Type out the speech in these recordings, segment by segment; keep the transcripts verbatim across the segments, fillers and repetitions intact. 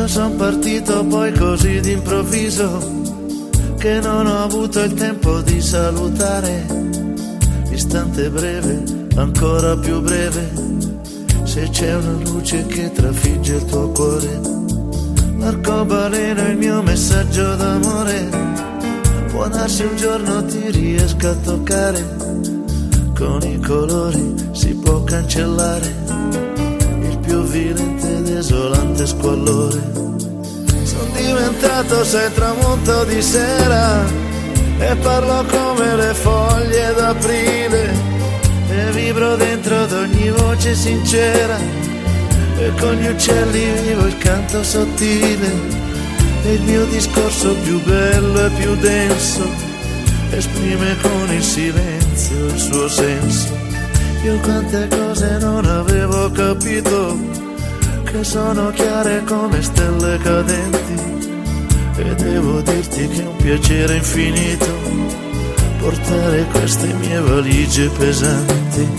Io son partito poi così d'improvviso che non ho avuto il tempo di salutare. Istante breve, ancora più breve, se c'è una luce che trafigge il tuo cuore. L'arcobaleno è il mio messaggio d'amore, può darsi un giorno ti riesca a toccare. Con i colori si può cancellare il più violento e desolante squallore. Sono diventato sei tramonto di sera e parlo come le foglie d'aprile e vibro dentro ad ogni voce sincera e con gli uccelli vivo il canto sottile e il mio discorso più bello e più denso esprime con il silenzio il suo senso. Io quante cose non avevo capito che sono chiare come stelle cadenti e devo dirti che è un piacere infinito portare queste mie valigie pesanti.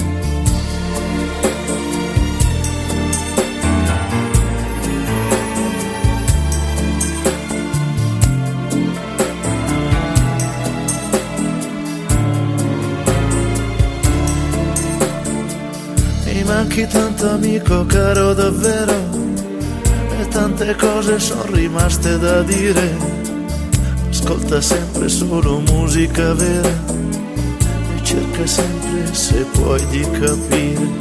Mi manchi tanto amico caro davvero e tante cose sono rimaste da dire. Ascolta sempre solo musica vera e cerca sempre se puoi di capire.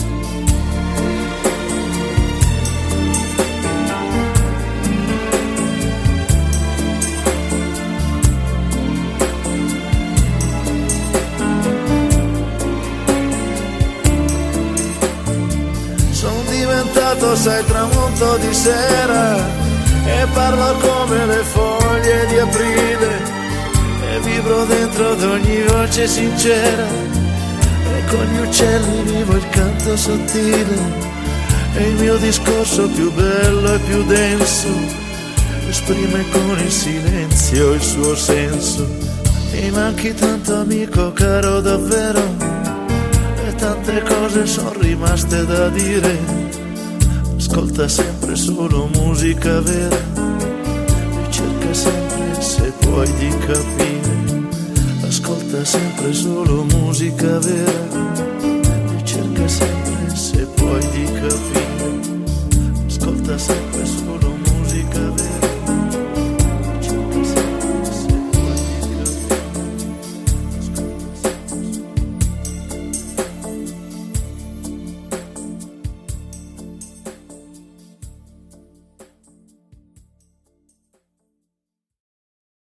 Sai tramonto di sera e parlo come le foglie di aprile e vibro dentro ad ogni voce sincera e con gli uccelli vivo il canto sottile e il mio discorso più bello e più denso esprime con il silenzio il suo senso. Mi manchi tanto amico caro davvero e tante cose sono rimaste da dire. Ascolta sempre solo musica vera e cerca sempre se puoi di capire. Ascolta sempre solo musica vera e cerca sempre se puoi di capire.